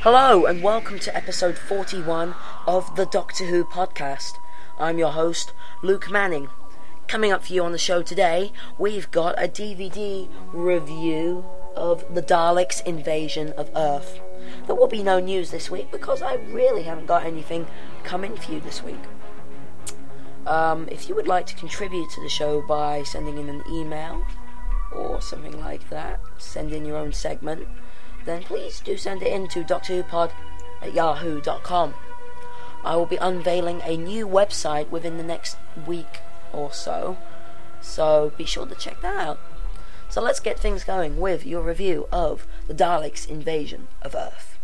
Hello and welcome to episode 41 of the Doctor Who podcast. I'm your host, Luke Manning. Coming up for you on the show today, we've got a DVD review of the Daleks' invasion of Earth. There will be no news this week because I really haven't got anything coming for you this week. If you would like to contribute to the show by sending in an email or something like that, send in your own segment, then please do send it in to doctorwhopod@yahoo.com. I will be unveiling a new website within the next week or so be sure to check that out. So let's get things going with your review of the Daleks' invasion of Earth.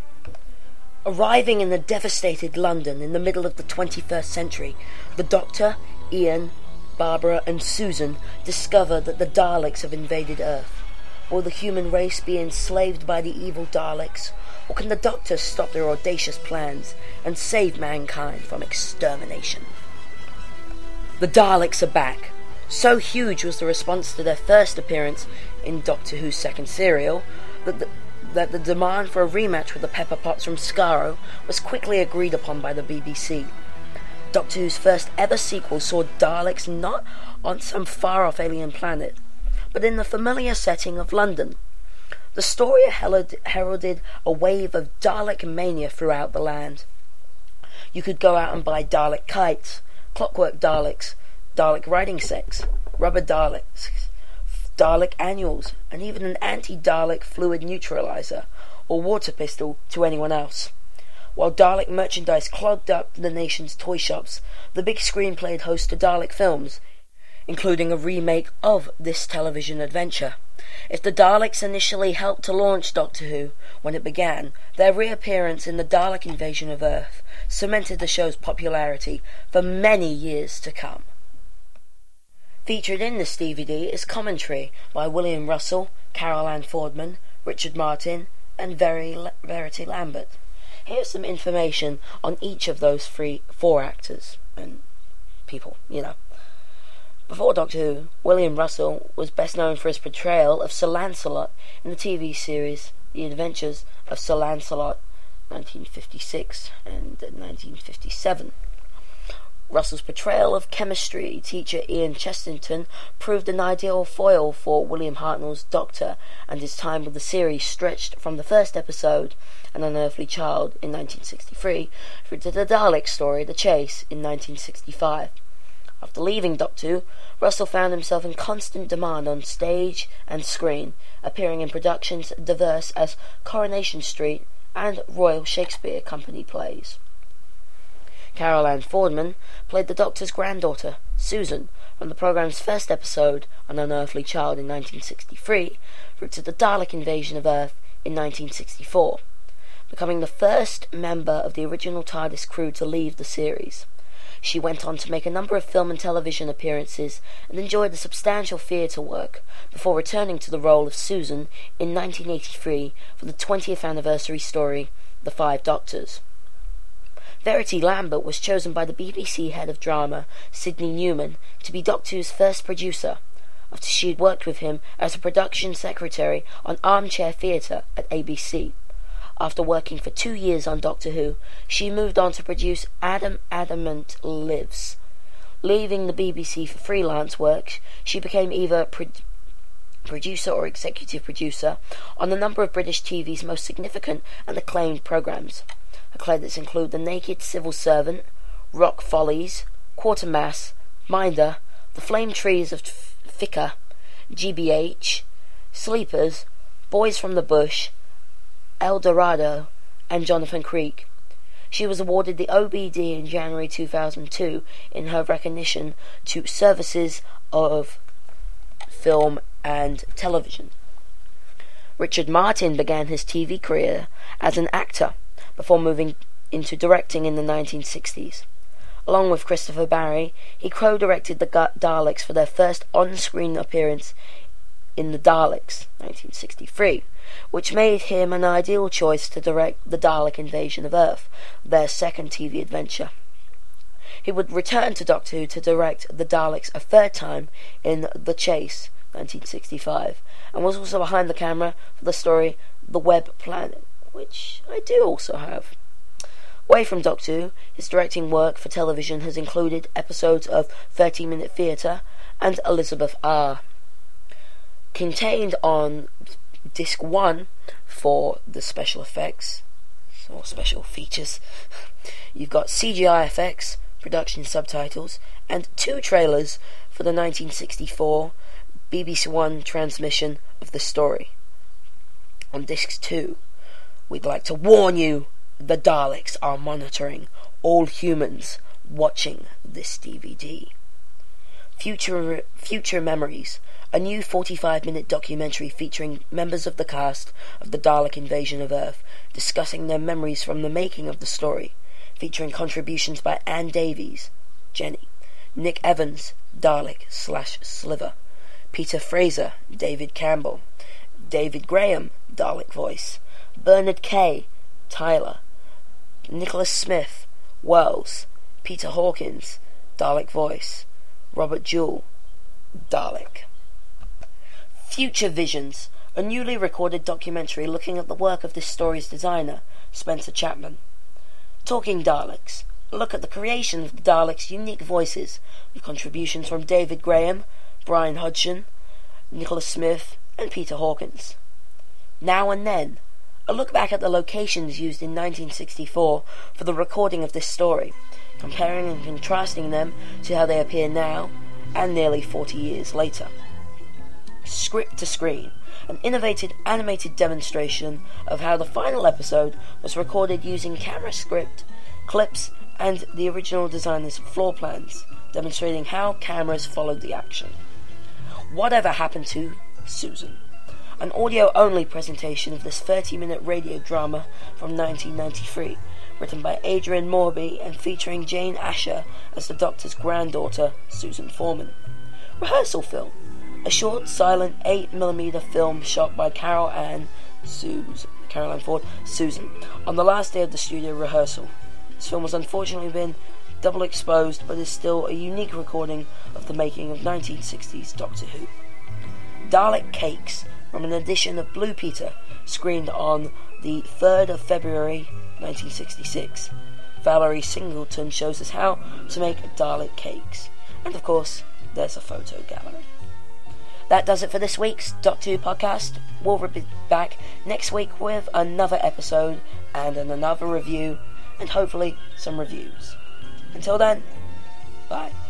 Arriving in the devastated London in the middle of the 21st century, the Doctor, Ian, Barbara and Susan discover that the Daleks have invaded Earth. Will the human race be enslaved by the evil Daleks, or can the Doctor stop their audacious plans and save mankind from extermination? The Daleks are back. So huge was the response to their first appearance in Doctor Who's second serial that the demand for a rematch with the Pepper Potts from Skaro was quickly agreed upon by the BBC. Doctor Who's first ever sequel saw Daleks not on some far-off alien planet, but in the familiar setting of London. The story heralded a wave of Dalek mania throughout the land. You could go out and buy Dalek kites, clockwork Daleks, Dalek riding sets, rubber Daleks, Dalek annuals, and even an anti-Dalek fluid neutralizer or water pistol to anyone else. While Dalek merchandise clogged up the nation's toy shops, the big screen played host to Dalek films, including a remake of this television adventure. If the Daleks initially helped to launch Doctor Who when it began, their reappearance in the Dalek invasion of Earth cemented the show's popularity for many years to come. Featured in this DVD is commentary by William Russell, Carol Ann Fordman, Richard Martin and Verity Lambert. Here's some information on each of those four actors and people, Before Doctor Who, William Russell was best known for his portrayal of Sir Lancelot in the TV series The Adventures of Sir Lancelot, 1956 and 1957. Russell's portrayal of chemistry teacher Ian Chesterton proved an ideal foil for William Hartnell's Doctor, and his time with the series stretched from the first episode, An Unearthly Child, in 1963, through to the Dalek story, The Chase, in 1965. After leaving Doctor Who, Russell found himself in constant demand on stage and screen, appearing in productions diverse as Coronation Street and Royal Shakespeare Company plays. Carol Ann Fordman played the Doctor's granddaughter, Susan, from the programme's first episode, An Unearthly Child, in 1963, through to the Dalek invasion of Earth in 1964, becoming the first member of the original TARDIS crew to leave the series. She went on to make a number of film and television appearances and enjoyed a substantial theatre work before returning to the role of Susan in 1983 for the 20th anniversary story, The Five Doctors. Verity Lambert was chosen by the BBC head of drama, Sidney Newman, to be Doctor Who's first producer, after she had worked with him as a production secretary on Armchair Theatre at ABC. After working for 2 years on Doctor Who, she moved on to produce Adam Adamant Lives. Leaving the BBC for freelance work, she became either producer or executive producer on a number of British TV's most significant and acclaimed programmes. Her credits include The Naked Civil Servant, Rock Follies, Quatermass, Minder, The Flame Trees of Thika, GBH, Sleepers, Boys from the Bush, El Dorado, and Jonathan Creek. She was awarded the OBD in January 2002 in her recognition to services of film and television. Richard Martin began his TV career as an actor before moving into directing in the 1960s. Along with Christopher Barry, he co-directed the Daleks for their first on-screen appearance in The Daleks, 1963, which made him an ideal choice to direct the Dalek invasion of Earth, their second TV adventure. He would return to Doctor Who to direct the Daleks a third time in The Chase, 1965, and was also behind the camera for the story The Web Planet, which I do also have. Away from Doctor Who, his directing work for television has included episodes of 30-Minute Theatre and Elizabeth R. Contained on Disc 1 for the special effects, or special features, you've got CGI effects, production subtitles, and 2 trailers for the 1964 BBC One transmission of the story. On Disc 2, we'd like to warn you, the Daleks are monitoring all humans watching this DVD. Future Memories, a new 45-minute documentary featuring members of the cast of the Dalek invasion of Earth, discussing their memories from the making of the story, featuring contributions by Anne Davies, Jenny, Nick Evans, Dalek/Sliver, Peter Fraser, David Campbell, David Graham, Dalek voice, Bernard Kay, Tyler, Nicholas Smith, Wells, Peter Hawkins, Dalek voice, Robert Jewell, Dalek. Future Visions, a newly recorded documentary looking at the work of this story's designer, Spencer Chapman. Talking Daleks, a look at the creation of the Daleks' unique voices, with contributions from David Graham, Brian Hodgson, Nicholas Smith, and Peter Hawkins. Now and Then, a look back at the locations used in 1964 for the recording of this story, comparing and contrasting them to how they appear now and nearly 40 years later. Script to Screen, an innovative animated demonstration of how the final episode was recorded using camera script, clips, and the original designer's floor plans, demonstrating how cameras followed the action. Whatever Happened to Susan, an audio-only presentation of this 30-minute radio drama from 1993, written by Adrian Morby and featuring Jane Asher as the Doctor's granddaughter, Susan Foreman. Rehearsal Film, a short, silent 8mm film shot by Caroline Ford, Susan, on the last day of the studio rehearsal. This film has unfortunately been double exposed, but is still a unique recording of the making of 1960s Doctor Who. Dalek Cakes, from an edition of Blue Peter, screened on the 3rd of February 1966. Valerie Singleton shows us how to make Dalek cakes. And of course, there's a photo gallery. That does it for this week's Doctor Who podcast. We'll be back next week with another episode and another review, and hopefully some reviews. Until then, bye.